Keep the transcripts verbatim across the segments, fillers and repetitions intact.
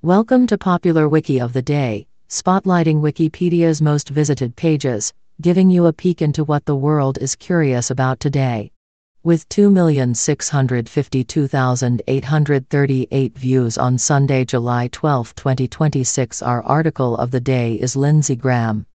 Welcome to Popular Wiki of the Day, spotlighting Wikipedia's most visited pages, giving you a peek into what the world is curious about today. With two million six hundred fifty-two thousand eight hundred thirty-eight views on Sunday, July twelfth, twenty twenty-six, our article of the day is Lindsey Graham.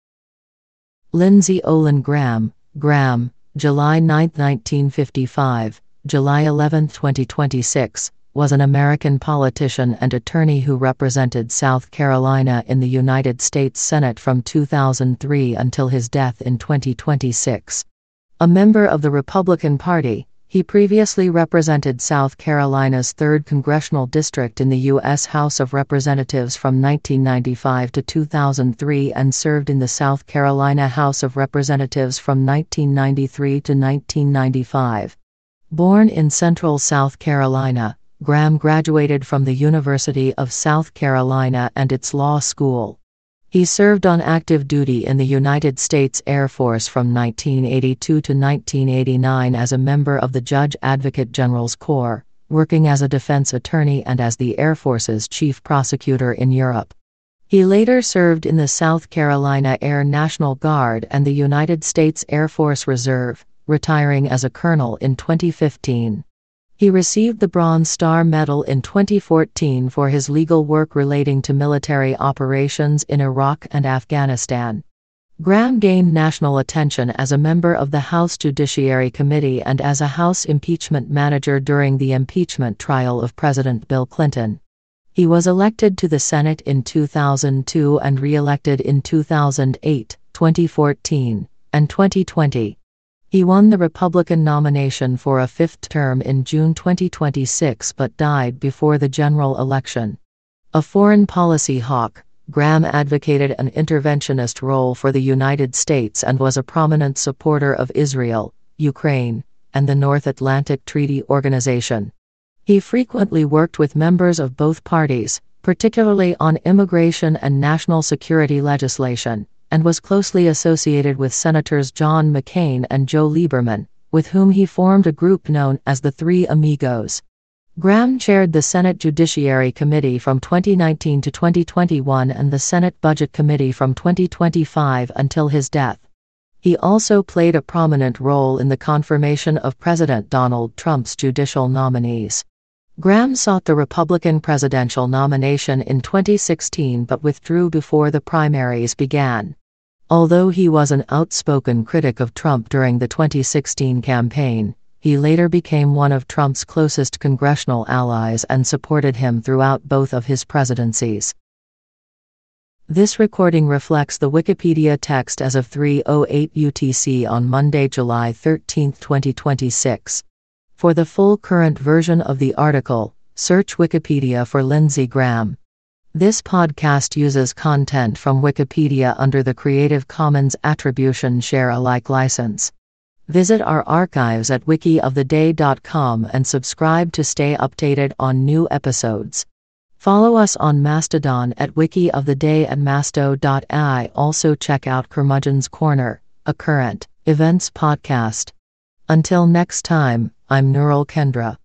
Lindsey Olin Graham, Graham, July ninth, nineteen fifty-five, July eleventh, twenty twenty-six, was an American politician and attorney who represented South Carolina in the United States Senate from two thousand three until his death in twenty twenty-six. A member of the Republican Party, he previously represented South Carolina's third Congressional District in the U S House of Representatives from nineteen ninety-five to two thousand three and served in the South Carolina House of Representatives from nineteen ninety-three to nineteen ninety-five. Born in Central South Carolina, Graham graduated from the University of South Carolina and its law school. He served on active duty in the United States Air Force from nineteen eighty-two to nineteen eighty-nine as a member of the Judge Advocate General's Corps, working as a defense attorney and as the Air Force's chief prosecutor in Europe. He later served in the South Carolina Air National Guard and the United States Air Force Reserve, retiring as a colonel in twenty fifteen. He received the Bronze Star Medal in twenty fourteen for his legal work relating to military operations in Iraq and Afghanistan. Graham gained national attention as a member of the House Judiciary Committee and as a House impeachment manager during the impeachment trial of President Bill Clinton. He was elected to the Senate in two thousand two and re-elected in two thousand eight, twenty fourteen, and twenty twenty. He won the Republican nomination for a fifth term in June twenty twenty-six but died before the general election. A foreign policy hawk, Graham advocated an interventionist role for the United States and was a prominent supporter of Israel, Ukraine, and the North Atlantic Treaty Organization. He frequently worked with members of both parties, particularly on immigration and national security legislation, and was closely associated with Senators John McCain and Joe Lieberman, with whom he formed a group known as the Three Amigos. Graham chaired the Senate Judiciary Committee from twenty nineteen to twenty twenty-one and the Senate Budget Committee from twenty twenty-five until his death. He also played a prominent role in the confirmation of President Donald Trump's judicial nominees. Graham sought the Republican presidential nomination in twenty sixteen but withdrew before the primaries began. Although he was an outspoken critic of Trump during the twenty sixteen campaign, he later became one of Trump's closest congressional allies and supported him throughout both of his presidencies. This recording reflects the Wikipedia text as of three oh eight U T C on Monday, July thirteenth, twenty twenty-six. For the full current version of the article, search Wikipedia for Lindsey Graham. This podcast uses content from Wikipedia under the Creative Commons Attribution Share Alike license. Visit our archives at wiki of the day dot com and subscribe to stay updated on new episodes. Follow us on Mastodon at wikioftheday at masto dot a i. Also check out Curmudgeon's Corner, a current events podcast. Until next time, I'm Nurul Kendra.